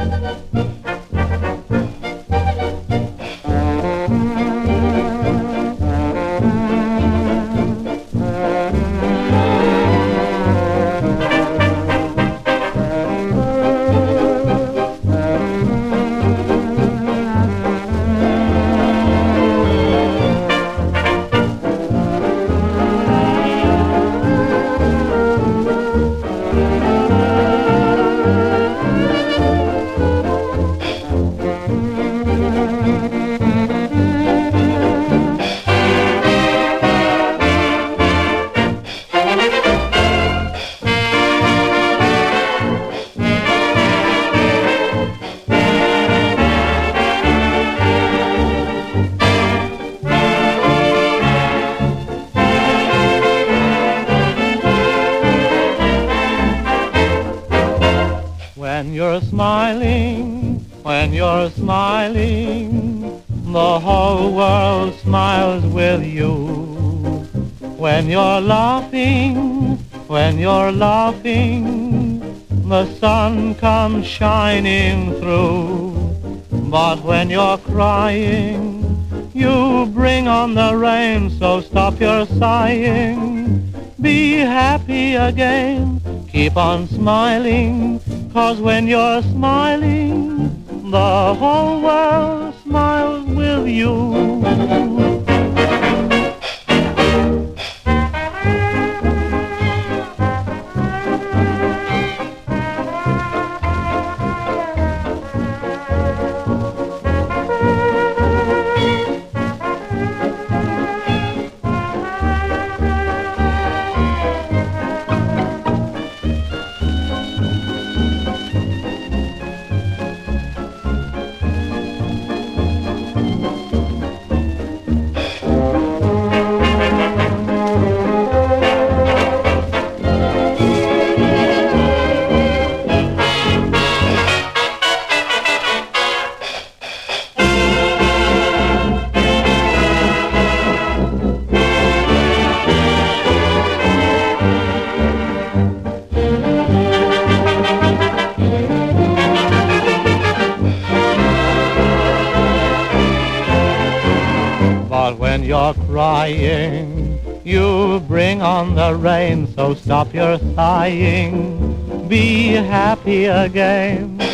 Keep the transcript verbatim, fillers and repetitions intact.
When you're smiling, when you're smiling, the whole world smiles with you. When you're laughing, when you're laughing, the sun comes shining through. But when you're crying, you bring on the rain, so stop your sighing. Be happy again, keep on smiling, 'cause when you're smiling, the whole world smiles with you. But when you're crying, you bring on the rain, so stop your sighing. Be happy again.